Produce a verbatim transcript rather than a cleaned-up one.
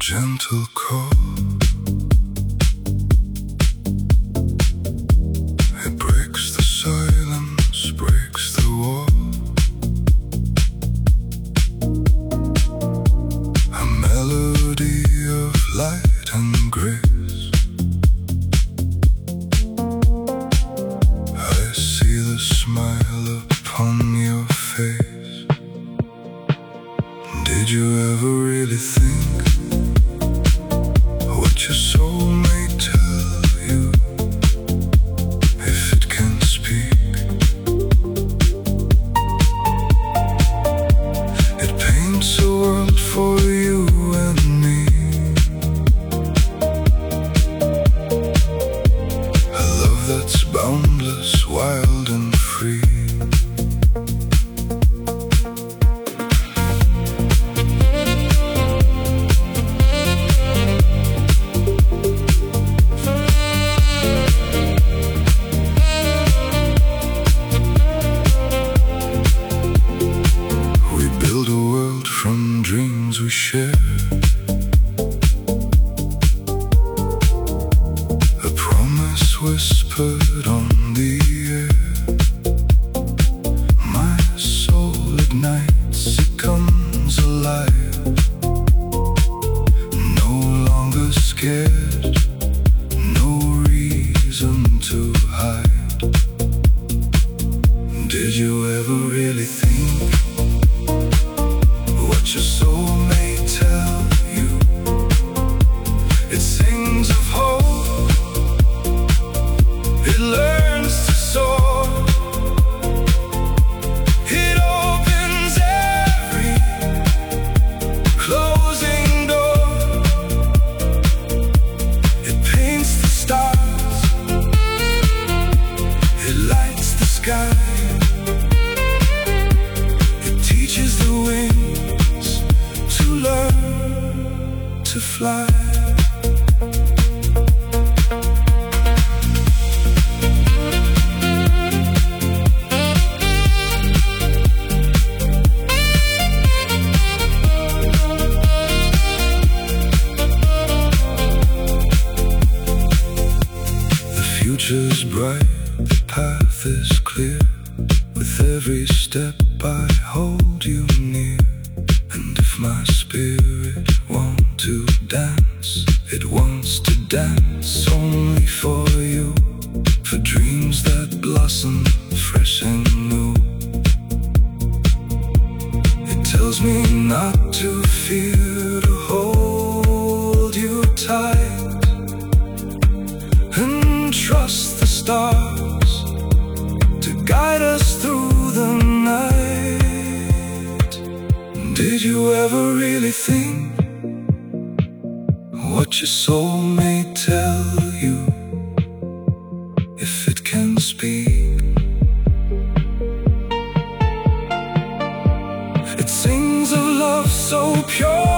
gentle call. It breaks the silence, breaks the wall. A melody of light and grace. I see the smile upon your face. Did you ever really think what your soul may tell you, if it can speak? It paints a world for you and me, a love that's boundless, wild and free. We share a promise whispered on the air. My soul ignites, it comes alive, no longer scared, no reason to hide. Did you ever really think what your soul may tell you? It sings of hope, it learns to soar, it opens every closing door. It paints the stars, it lights the sky, it teaches the wings to learn to fly. The future's bright, the path is clear. With every step I hold you near. And if my spirit wants to dance, it wants to dance only for you, for dreams that blossom fresh and new. It tells me not to fear, to hold you tight, and trust the stars to guide us through the night. Did you ever really think what your soul may tell you, if it can speak? It sings of love so pure,